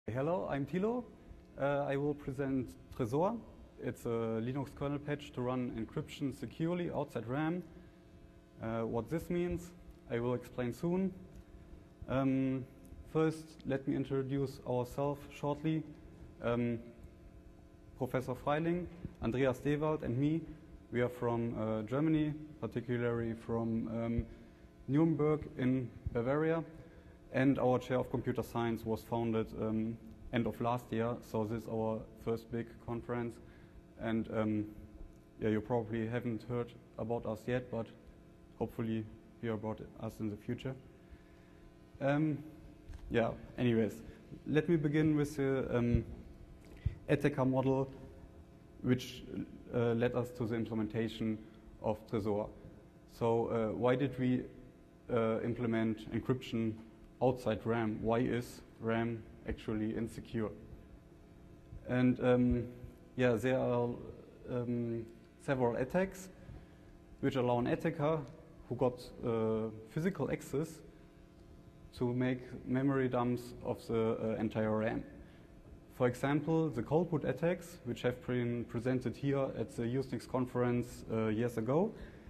Hello, I'm Thilo. I will present Trezor. It's a Linux kernel patch to run encryption securely outside RAM. What this means, I will explain soon. First, let me introduce ourselves shortly. Professor Freiling, Andreas Dewald, and me, we are from Germany, particularly from Nuremberg in Bavaria. And our chair of computer science was founded end of last year, so this is our first big conference. And yeah, you probably haven't heard about us yet, but hopefully hear about us in the future. Yeah, anyways, let me begin with the attacker model, which led us to the implementation of Trezor. So why did we implement encryption outside RAM? Why is RAM actually insecure? And yeah, there are several attacks which allow an attacker who got physical access to make memory dumps of the entire RAM. For example, the cold boot attacks, which have been presented here at the Usenix conference years ago,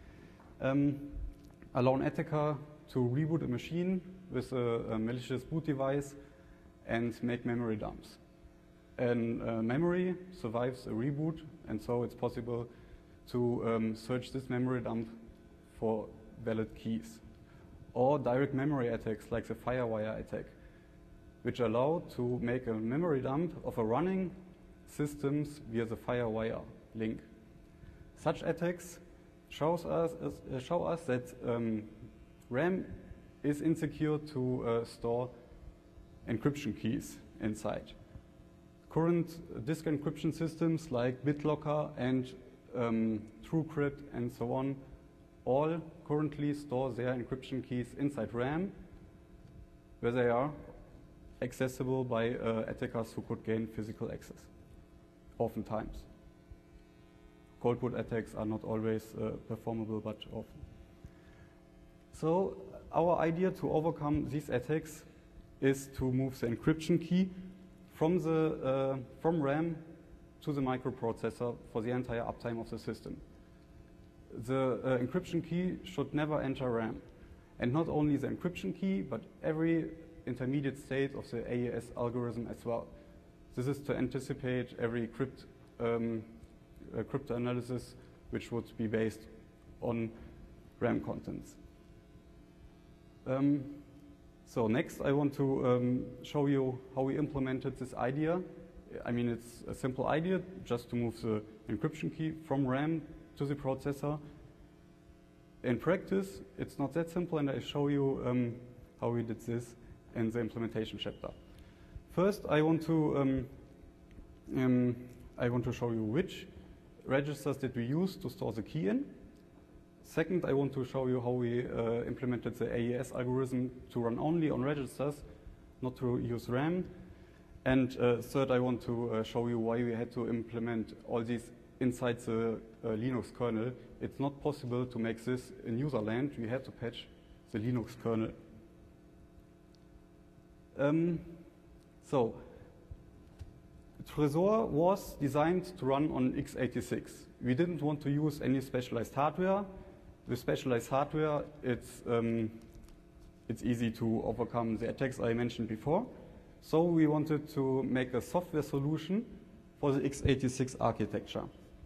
allow an attacker to reboot a machine with a malicious boot device and make memory dumps. And memory survives a reboot, and so it's possible to search this memory dump for valid keys. Or direct memory attacks like the Firewire attack, which allow to make a memory dump of a running systems via the Firewire link. Such attacks show us that RAM is insecure to store encryption keys inside. Current disk encryption systems like BitLocker and TrueCrypt and so on all currently store their encryption keys inside RAM, where they are accessible by attackers who could gain physical access, oftentimes. Cold boot attacks are not always performable, but often. So our idea to overcome these attacks is to move the encryption key from RAM to the microprocessor for the entire uptime of the system. The encryption key should never enter RAM. And not only the encryption key, but every intermediate state of the AES algorithm as well. This is to anticipate every cryptanalysis which would be based on RAM contents. So next I want to show you how we implemented this idea. I mean, it's a simple idea, just to move the encryption key from RAM to the processor. In practice, it's not that simple, and I show you how we did this in the implementation chapter. First, I want to show you which registers did we use to store the key in. Second, I want to show you how we implemented the AES algorithm to run only on registers, not to use RAM. And third, I want to show you why we had to implement all these inside the Linux kernel. It's not possible to make this in user land. We had to patch the Linux kernel. So, Trezor was designed to run on x86. We didn't want to use any specialized hardware. With specialized hardware, it's easy to overcome the attacks I mentioned before. So we wanted to make a software solution for the x86 architecture.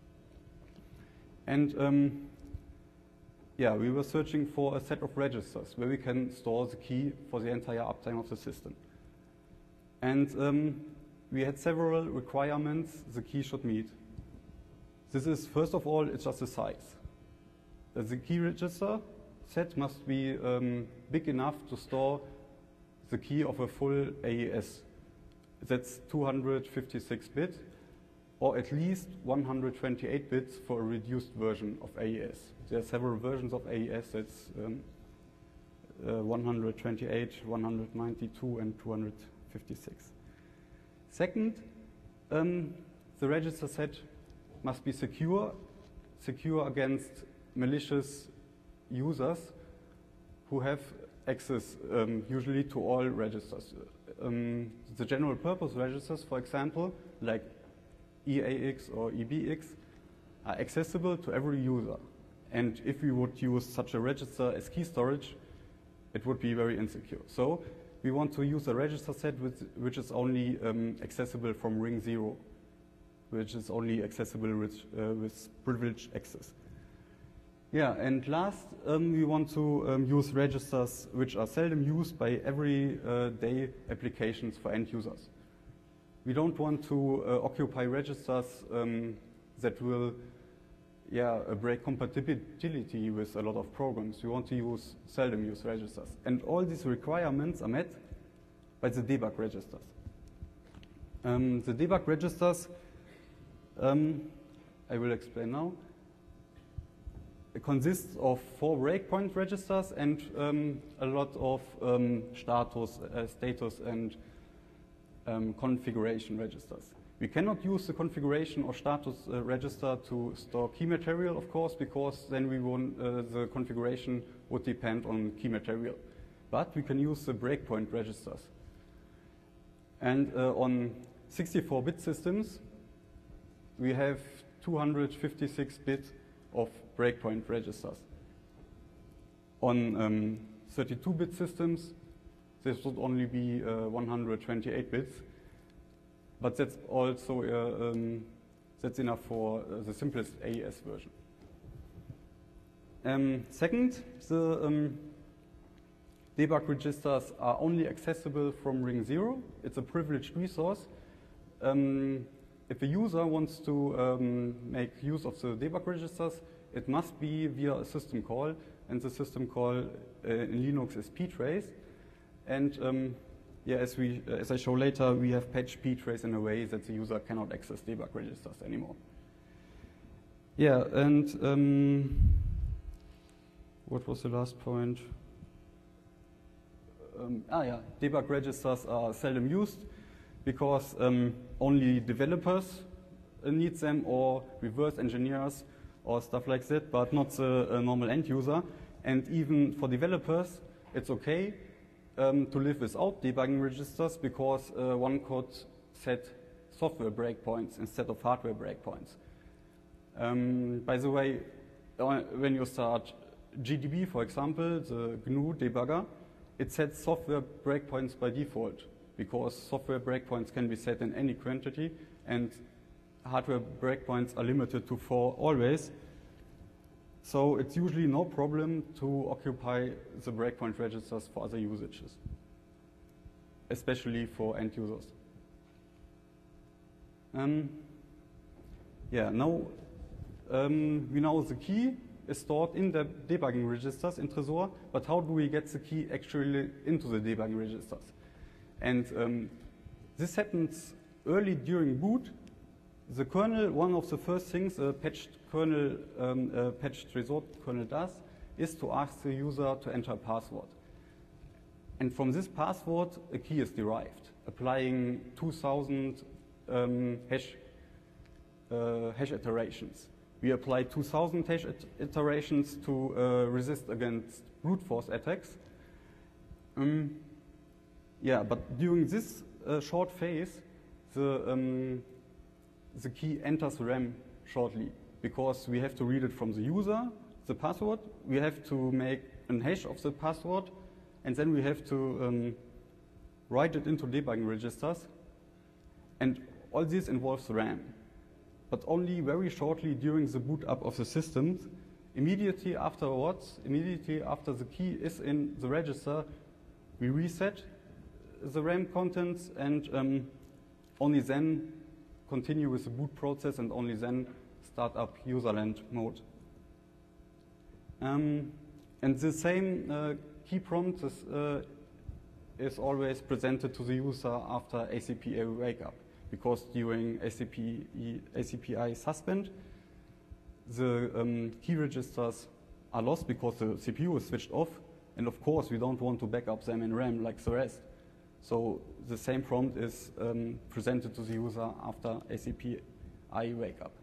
And yeah, we were searching for a set of registers where we can store the key for the entire uptime of the system. And we had several requirements the key should meet. This is, first of all, it's just the size. The key register set must be big enough to store the key of a full AES. That's 256 bit, or at least 128 bits for a reduced version of AES. There are several versions of AES. That's 128, 192, and 256. Second, the register set must be secure against malicious users who have access usually to all registers. the general purpose registers, for example, like EAX or EBX, are accessible to every user. And if we would use such a register as key storage, it would be very insecure. So we want to use a register set which is only accessible from ring 0, which is only accessible with privileged access. Yeah, and last, we want to use registers which are seldom used by everyday applications for end users. We don't want to occupy registers that will break compatibility with a lot of programs. We want to use seldom used registers. And all these requirements are met by the debug registers. The debug registers, I will explain now. It consists of 4 breakpoint registers and a lot of status and configuration registers. We cannot use the configuration or status register to store key material, of course, because then the configuration would depend on key material. But we can use the breakpoint registers. And on 64-bit systems, we have 256 bits of breakpoint registers. On 32-bit systems, this would only be 128 bits. But that's also that's enough for the simplest AES version. Second, the debug registers are only accessible from ring 0. It's a privileged resource. If a user wants to make use of the debug registers, it must be via a system call, and the system call in Linux is ptrace. And as I show later, we have patched ptrace in a way that the user cannot access debug registers anymore. Yeah, and what was the last point? Debug registers are seldom used because only developers need them, or reverse engineers or stuff like that, but not the normal end user. And even for developers, it's okay to live without debugging registers because one could set software breakpoints instead of hardware breakpoints. By the way, when you start GDB, for example, the GNU debugger, it sets software breakpoints by default because software breakpoints can be set in any quantity and hardware breakpoints are limited to 4 always. So it's usually no problem to occupy the breakpoint registers for other usages, especially for end users. Now we know the key is stored in the debugging registers in Trezor, but how do we get the key actually into the debugging registers? And this happens early during boot. The kernel, one of the first things a patched kernel, patched Trezor kernel does, is to ask the user to enter a password. And from this password, a key is derived, applying 2,000 hash iterations. We apply 2,000 hash iterations to resist against brute force attacks. But during this short phase, the key enters RAM shortly because we have to read it from the user, the password, we have to make a hash of the password, and then we have to write it into debugging registers. And all this involves RAM, but only very shortly during the boot up of the systems. Immediately afterwards, immediately after the key is in the register, we reset the RAM contents and only then continue with the boot process and only then start up userland mode. And the same key prompt is always presented to the user after ACPI wake up, because during ACPI suspend, the key registers are lost because the CPU is switched off, and of course we don't want to back up them in RAM like the rest. So the same prompt is presented to the user after ACPI wake up.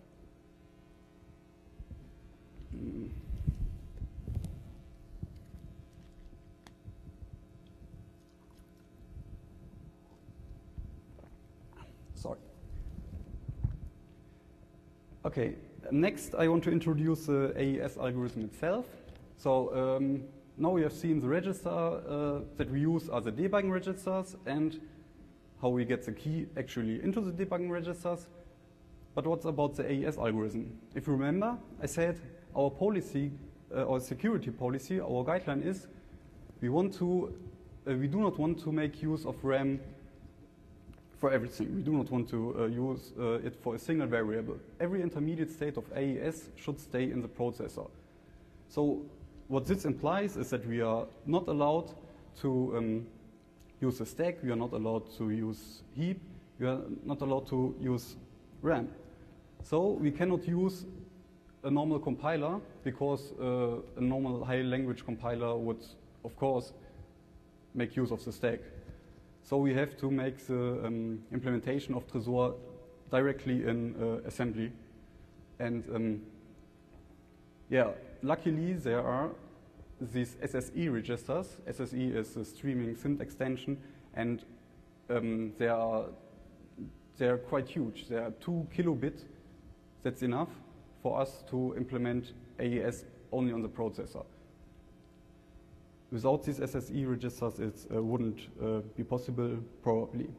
Okay, next I want to introduce the AES algorithm itself. So now we have seen the register that we use are the debugging registers and how we get the key actually into the debugging registers. But what's about the AES algorithm? If you remember, I said our policy, our security policy, our guideline is we do not want to make use of RAM for everything. We do not want to use it for a single variable. Every intermediate state of AES should stay in the processor. So what this implies is that we are not allowed to use a stack, we are not allowed to use heap, we are not allowed to use RAM. So we cannot use a normal compiler because a normal high language compiler would, of course, make use of the stack. So we have to make the implementation of Trezor directly in assembly. And yeah, luckily there are these SSE registers. SSE is a streaming SIMD extension, and they are quite huge. They are 2 kilobit. That's enough for us to implement AES only on the processor. Without these SSE registers, it wouldn't be possible, probably.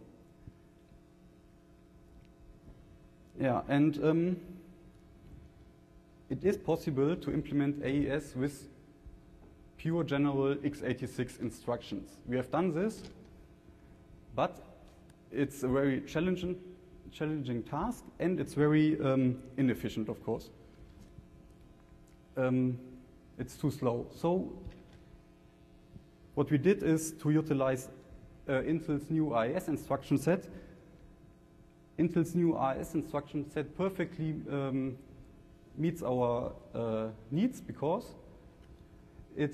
Yeah, and it is possible to implement AES with pure general x86 instructions. We have done this, but it's a very challenging task, and it's very inefficient, of course. It's too slow. So what we did is to utilize Intel's new AES instruction set. Intel's new AES instruction set perfectly meets our needs because it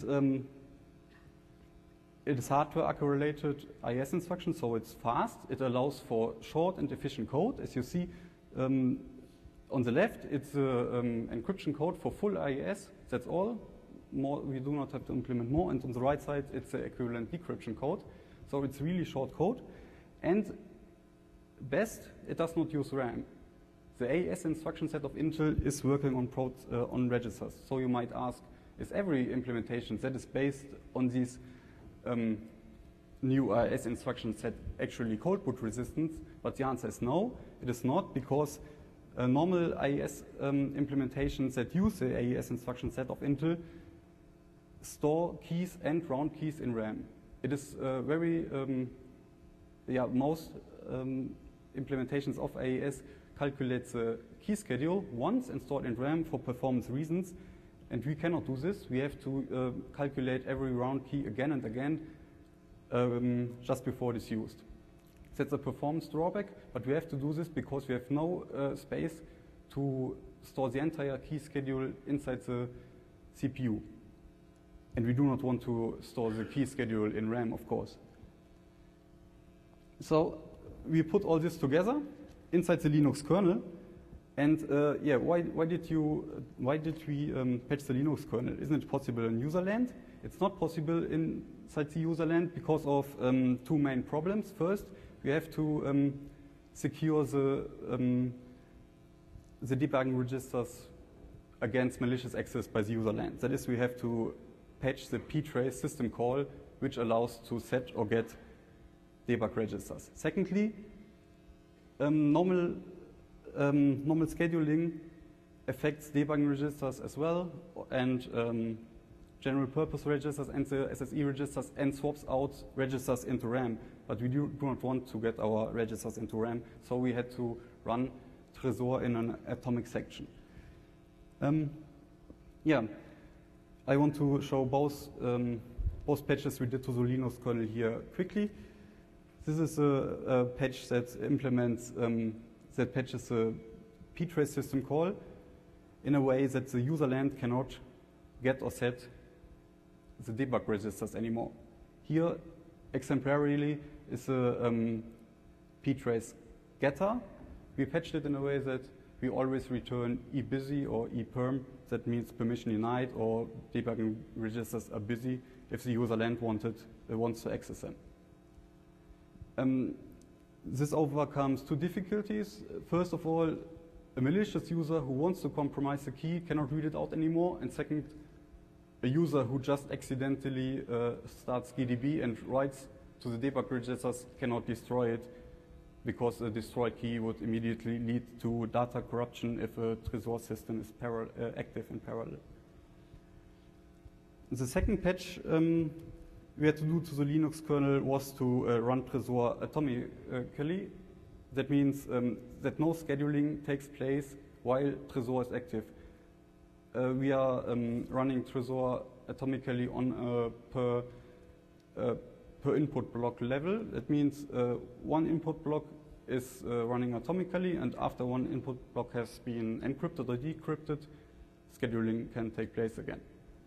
is hardware correlated AES instruction, so it's fast. It allows for short and efficient code. As you see on the left, it's encryption code for full AES. That's all. More, we do not have to implement more. And on the right side, it's the equivalent decryption code. So it's really short code. And best, it does not use RAM. The AES instruction set of Intel is working on registers. So you might ask, is every implementation that is based on these new AES instruction set actually cold boot resistant? But the answer is no, it is not, because normal AES implementations that use the AES instruction set of Intel store keys and round keys in RAM. It is most implementations of AES calculate the key schedule once and store it in RAM for performance reasons. And we cannot do this. We have to calculate every round key again and again just before it is used. That's a performance drawback, but we have to do this because we have no space to store the entire key schedule inside the CPU. And we do not want to store the key schedule in RAM, of course. So we put all this together inside the Linux kernel. And why did we patch the Linux kernel? Isn't it possible in userland? It's not possible inside the userland because of two main problems. First, we have to secure the debugging registers against malicious access by the userland. That is, we have to patch the ptrace system call, which allows to set or get debug registers. Secondly, normal scheduling affects debugging registers as well, and general purpose registers and the SSE registers, and swaps out registers into RAM. But we do not want to get our registers into RAM, so we had to run Trezor in an atomic section. I want to show both patches we did to the Linux kernel here quickly. This is a patch that implements that patches the ptrace system call in a way that the userland cannot get or set the debug registers anymore. Here, exemplarily, is a ptrace getter. We patched it in a way that we always return ebusy or eperm. That means permission denied, or debugging registers are busy if the userland wants to access them. This overcomes two difficulties. First of all, a malicious user who wants to compromise the key cannot read it out anymore, and second, a user who just accidentally starts GDB and writes to the debug registers cannot destroy it, because a destroyed key would immediately lead to data corruption if a Trezor system is active in parallel. The second patch we had to do to the Linux kernel was to run Trezor atomically. That means that no scheduling takes place while Trezor is active. We are running Trezor atomically on a per input block level. That means one input block is running atomically, and after one input block has been encrypted or decrypted, scheduling can take place again.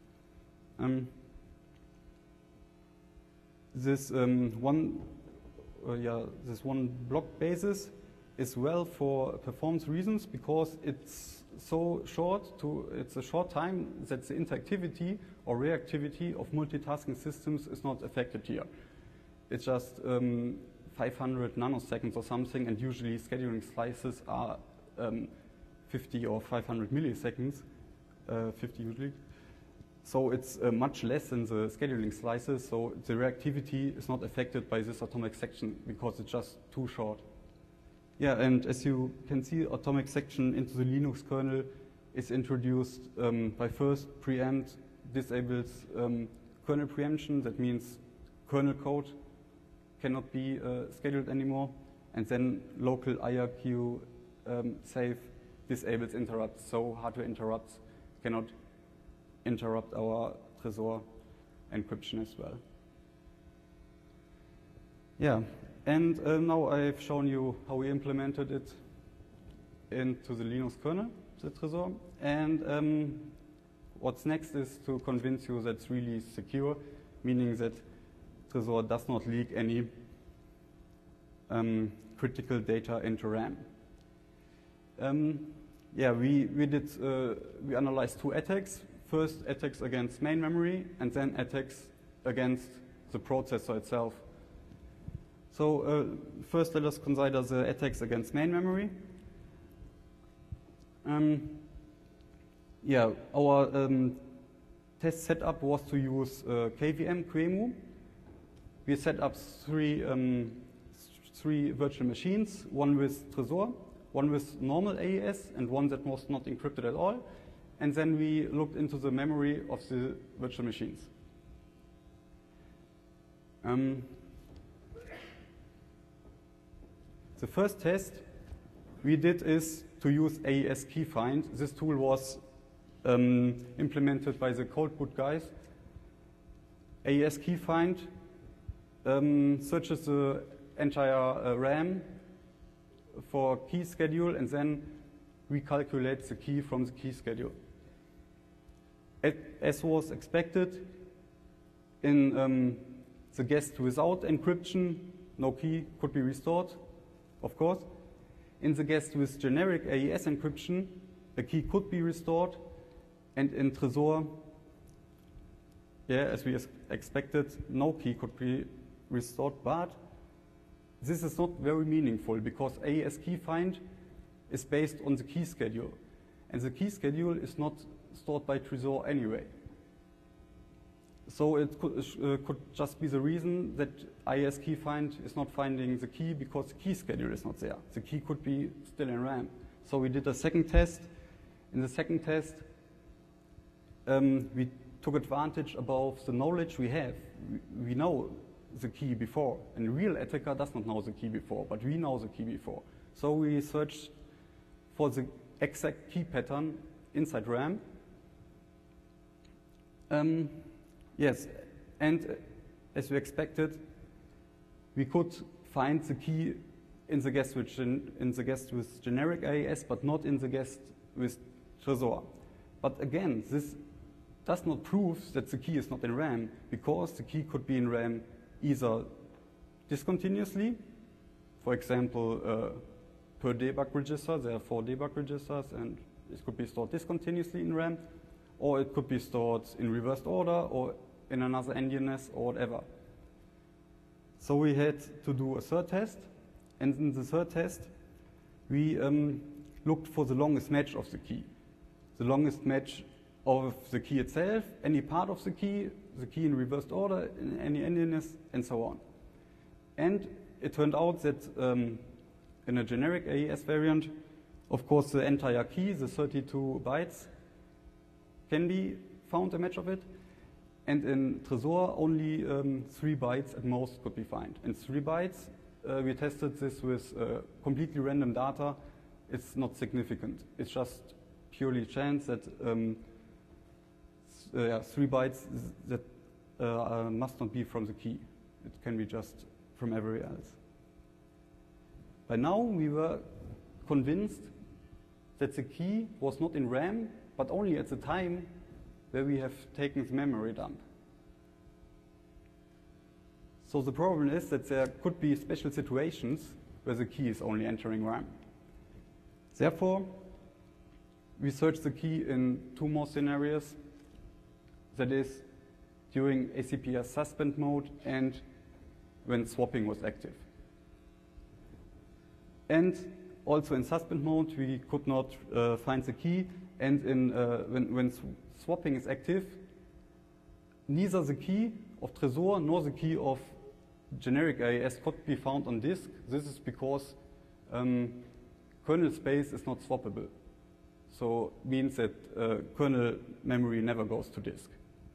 This one block basis is well for performance reasons, because it's so short, it's a short time that the interactivity or reactivity of multitasking systems is not affected here. It's just 500 nanoseconds or something, and usually scheduling slices are 50 or 500 milliseconds, 50 usually. So it's much less than the scheduling slices, so the reactivity is not affected by this atomic section because it's just too short. Yeah, and as you can see, atomic section into the Linux kernel is introduced by first preempt disables kernel preemption. That means kernel code cannot be scheduled anymore, and then local IRQ save disables interrupts, so hardware interrupts cannot interrupt our Trezor encryption as well. Yeah, and now I've shown you how we implemented it into the Linux kernel, the Trezor, and what's next is to convince you that it's really secure, meaning that Trezor does not leak any critical data into RAM. Yeah, we analyzed two attacks. First, attacks against main memory, and then attacks against the processor itself. So first, let us consider the attacks against main memory. Yeah, our test setup was to use KVM QEMU. We set up three virtual machines, one with Trezor, one with normal AES, and one that was not encrypted at all. And then we looked into the memory of the virtual machines. The first test we did is to use AES key find. This tool was implemented by the Coldboot guys. AES key find searches the entire RAM for key schedule and then recalculates the key from the key schedule. As was expected, in the guest without encryption, no key could be restored, of course. In the guest with generic AES encryption, a key could be restored. And in Trezor, yeah, as we expected, no key could be restored. But this is not very meaningful because AES key find is based on the key schedule. And the key schedule is not stored by Trezor anyway. So it could just be the reason that AES key find is not finding the key because the key schedule is not there. The key could be still in RAM. So we did a second test. In the second test, we took advantage of the knowledge we have. We know the key before. And a real attacker does not know the key before, but we know the key before. So we searched for the exact key pattern inside RAM. Yes, and as we expected, we could find the key in the guest with generic AES, but not in the guest with Trezor. But again, this does not prove that the key is not in RAM, because the key could be in RAM either discontinuously, for example, per debug register. There are 4 debug registers, and it could be stored discontinuously in RAM, or it could be stored in reversed order, or in another NDNS, or whatever. So we had to do a third test, and in the third test, we looked for the longest match of the key. The longest match of the key itself, any part of the key in reversed order, any endiness, and so on. And it turned out that in a generic AES variant, of course, the entire key, the 32 bytes, can be found a match of it. And in Trezor, only 3 bytes at most could be found. And 3 bytes, we tested this with completely random data. It's not significant. It's just purely chance that 3 bytes that must not be from the key. It can be just from everywhere else. By now, we were convinced that the key was not in RAM, but only at the time where we have taken the memory dump. So the problem is that there could be special situations where the key is only entering RAM. Therefore, we searched the key in 2 more scenarios. That is, during ACPS suspend mode and when swapping was active. And also in suspend mode, we could not find the key. And when swapping is active, neither the key of Trezor nor the key of generic AES could be found on disk. This is because kernel space is not swappable. So it means that kernel memory never goes to disk.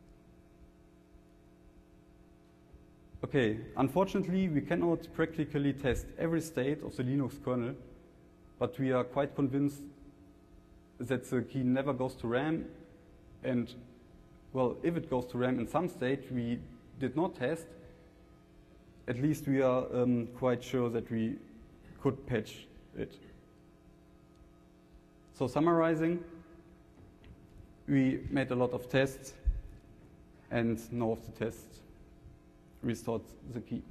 Okay, unfortunately, we cannot practically test every state of the Linux kernel, but we are quite convinced that the key never goes to RAM. And, well, if it goes to RAM in some state we did not test, at least we are quite sure that we could patch it. So summarizing, we made a lot of tests, and none of the tests restored the key.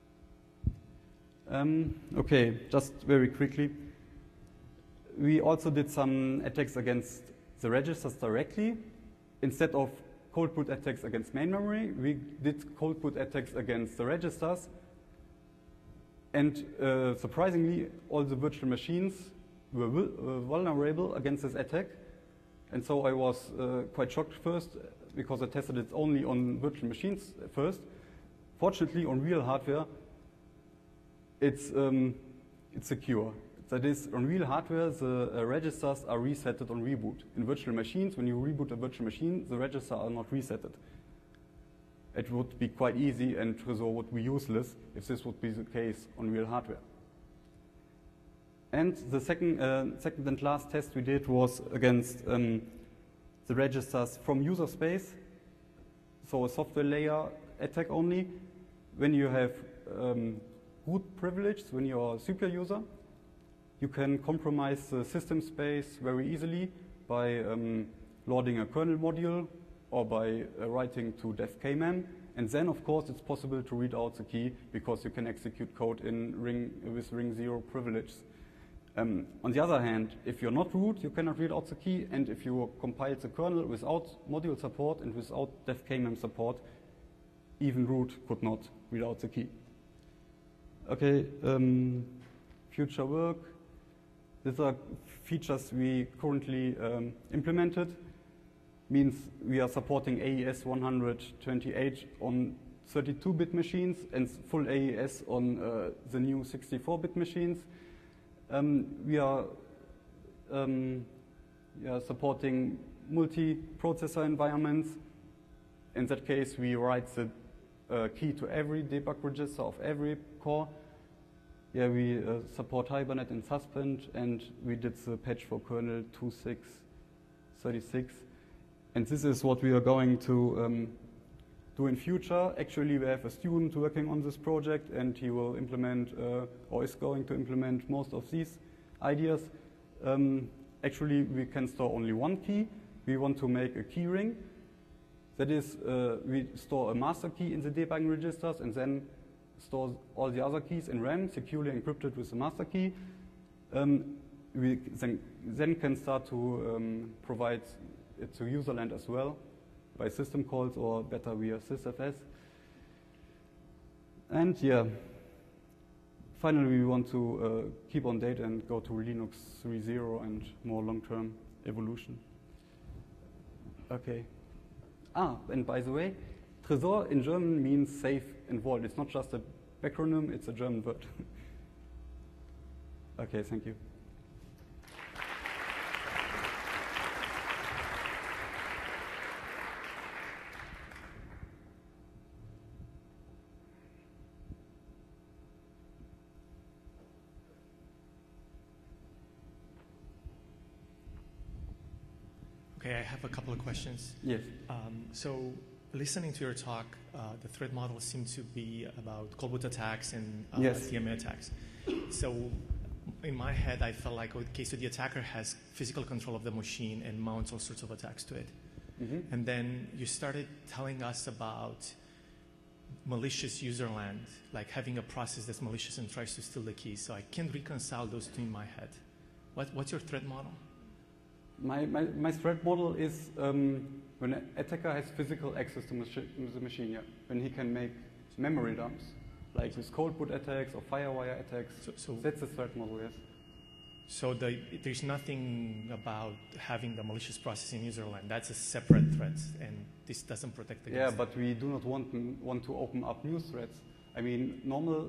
Okay, just very quickly. We also did some attacks against the registers directly. Instead of cold boot attacks against main memory, we did cold boot attacks against the registers. And surprisingly, all the virtual machines were vulnerable against this attack. And so I was quite shocked first, because I tested it only on virtual machines first. Fortunately, on real hardware, it's secure. That is, on real hardware, the registers are resetted on reboot. In virtual machines, when you reboot a virtual machine, the registers are not resetted. It would be quite easy, and Trezor would be useless if this would be the case on real hardware. And the second and last test we did was against the registers from user space, so a software layer attack only. When you have root privilege, when you're a super user, you can compromise the system space very easily by loading a kernel module or by writing to dev-kmem. And then, of course, it's possible to read out the key because you can execute code with ring 0 privilege. On the other hand, if you're not root, you cannot read out the key. And if you compile the kernel without module support and without dev-kmem support, even root could not read out the key. Okay, future work. These are features we currently implemented. Means we are supporting AES 128 on 32-bit machines and full AES on the new 64-bit machines. We are supporting multi-processor environments. In that case, we write the key to every debug register of every core. Yeah, we support Hibernate and Suspend, and we did the patch for kernel 2.6.36. And this is what we are going to do in future. Actually, we have a student working on this project, and he will implement, or is going to implement, most of these ideas. Actually, we can store only one key. We want to make a key ring. That is, we store a master key in the debugging registers and then store all the other keys in RAM, securely encrypted with the master key. We then can start to provide it to userland as well by system calls, or better via sysfs. And yeah, Finally, we want to keep on date and go to Linux 3.0 and more long-term evolution. Okay. And by the way, Tresor in German means safe and vault. It's not just a acronym, it's a German word. Okay, thank you. Okay, I have a couple of questions. Yes. So, listening to your talk, the threat model seemed to be about cold boot attacks and yes. DMA attacks. So, in my head, I felt like, okay, so the attacker has physical control of the machine and mounts all sorts of attacks to it. Mm-hmm. And then you started telling us about malicious user land, like having a process that's malicious and tries to steal the keys. So I can't reconcile those two in my head. What's your threat model? My threat model is when an attacker has physical access to the machine, yeah. When he can make memory dumps, like with cold boot attacks or firewire attacks. So that's the threat model, yes. So there's nothing about having the malicious process in user land. That's a separate threat, and this doesn't protect against Yeah, but we do not want to open up new threats. I mean, normal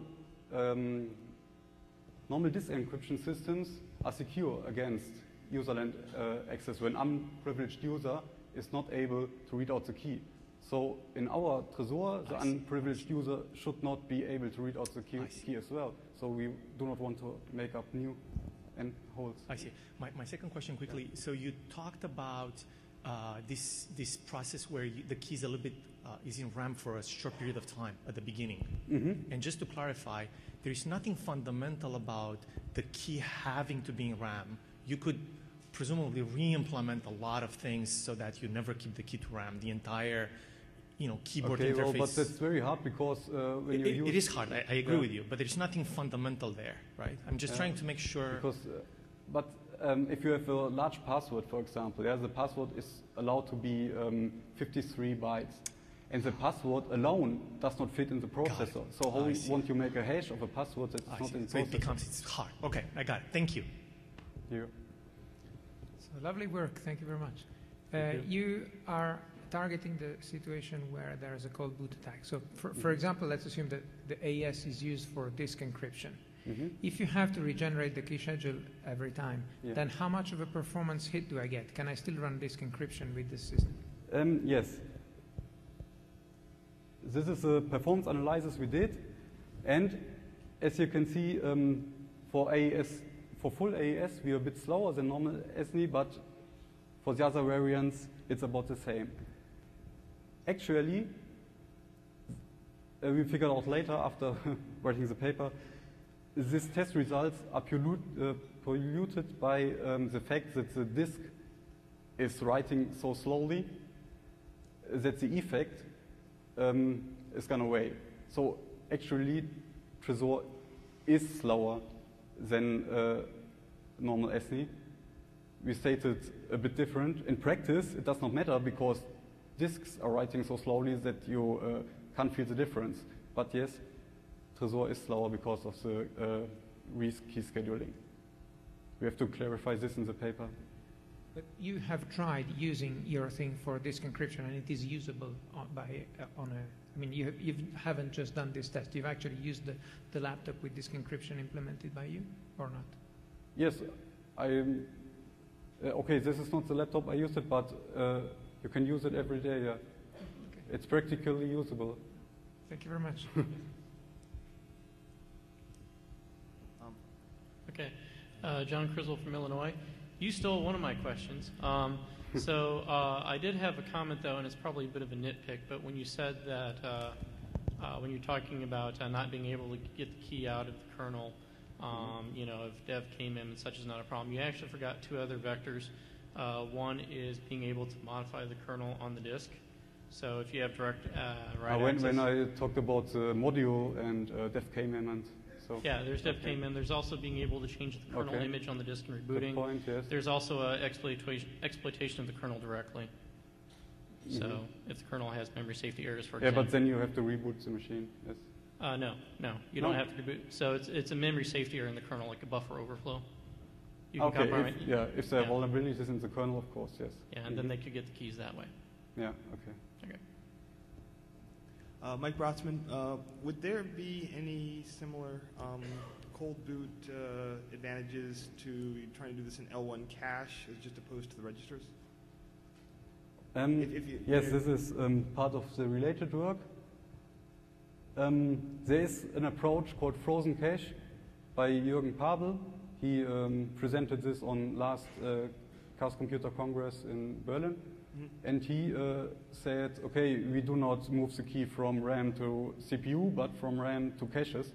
disk encryption systems are secure against user land access when unprivileged user is not able to read out the key. So in our Tresor, the unprivileged user should not be able to read out the key as well. So we do not want to make up new and holes. I see. My second question quickly. So you talked about this process where the key is a little bit is in RAM for a short period of time at the beginning. Mm-hmm. And just to clarify, there is nothing fundamental about the key having to be in RAM. You could presumably re-implement a lot of things so that you never keep the key to RAM. The entire, keyboard interface. Well, but that's very hard because when you use it is hard. I agree with you, but there's nothing fundamental there, right? I'm just trying to make sure. Because, if you have a large password, for example, the password is allowed to be 53 bytes, and the password alone does not fit in the processor. So how won't you make a hash of a password that's not in the processor? It's hard. Okay, I got it. Thank you. You. So lovely work. Thank you very much. You are targeting the situation where there is a cold boot attack. So, for example, let's assume that the AES is used for disk encryption. Mm-hmm. If you have to regenerate the key schedule every time, then how much of a performance hit do I get? Can I still run disk encryption with this system? Yes. This is a performance analysis we did, and as you can see, for AES, for full AES, we are a bit slower than normal SNI, but for the other variants, it's about the same. Actually, we figured out later after writing the paper, these test results are polluted by the fact that the disk is writing so slowly that the effect is gone away. So actually, Tresor is slower than normal SNI. We stated a bit different. In practice, it does not matter because disks are writing so slowly that you can't feel the difference. But yes, Tresor is slower because of the key scheduling. We have to clarify this in the paper. But you have tried using your thing for disk encryption, and it is usable you haven't just done this test. You've actually used the laptop with disk encryption implemented by you, or not? Yes, okay, this is not the laptop I used it, but you can use it every day. Yeah, okay. It's practically usable. Thank you very much. Okay, John Crizzle from Illinois. You stole one of my questions. So I did have a comment, though, and it's probably a bit of a nitpick, but when you said that when you're talking about not being able to get the key out of the kernel, if dev came in and such is not a problem, you actually forgot two other vectors. One is being able to modify the kernel on the disk. So if you have direct write access. When I talked about the module and dev kmin and so. Yeah, there's dev kmin. There's also being able to change the kernel image on the disk and rebooting. Good point, yes. There's also exploitation of the kernel directly. So if the kernel has memory safety errors, for example. Yeah, but then you have to reboot the machine, yes. No, you No? don't have to reboot. So it's a memory safety error in the kernel, like a buffer overflow. You can Okay, compromise. if there are Yeah. vulnerabilities in the kernel, of course, yes. Yeah, and then they could get the keys that way. Yeah, okay. Okay. Mike Brotzman, would there be any similar cold boot advantages to trying to do this in L1 cache as just opposed to the registers? Yes, this is part of the related work. There is an approach called frozen cache by Jürgen Pabel. He presented this on last Chaos Computer Congress in Berlin. And he said, okay, we do not move the key from RAM to CPU, but from RAM to caches.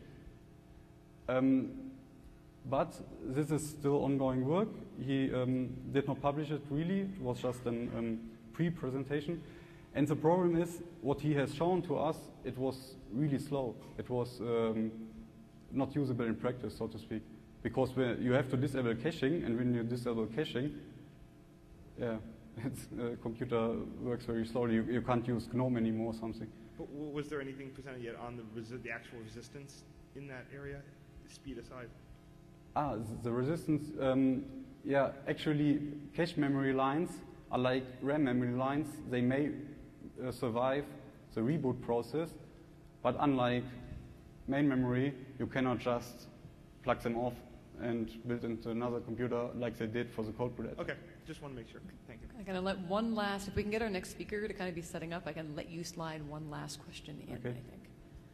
But this is still ongoing work. He did not publish it really. It was just a pre-presentation. And the problem is, what he has shown to us, it was really slow. It was not usable in practice, so to speak. Because you have to disable caching, and when you disable caching, yeah, computer works very slowly. You can't use GNOME anymore or something. But was there anything presented yet on the actual resistance in that area, speed aside? The resistance, yeah, actually cache memory lines are like RAM memory lines. They may survive the reboot process, but unlike main memory, you cannot just plug them off and build into another computer like they did for the cold boot. Okay, just want to make sure. Thank you. I'm going to let one last, if we can get our next speaker to kind of be setting up, I can let you slide one last question in, Okay. I think.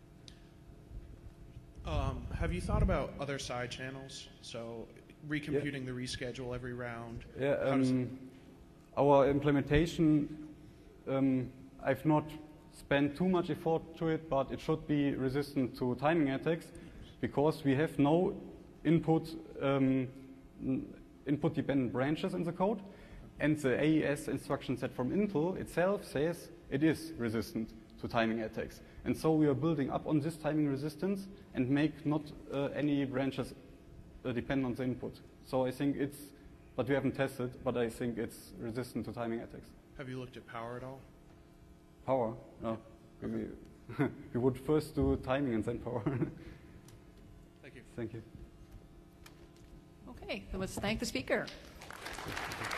Have you thought about other side channels? So recomputing the reschedule every round? Yeah, our implementation, I've not spent too much effort to it, but it should be resistant to timing attacks because we have no input-dependent branches in the code, and the AES instruction set from Intel itself says it is resistant to timing attacks. And so we are building up on this timing resistance and make not any branches depend on the input. So I think it's, but we haven't tested, but I think it's resistant to timing attacks. Have you looked at power at all? Power? No. We would first do timing and then power. Thank you. Thank you. Okay, then let's thank the speaker.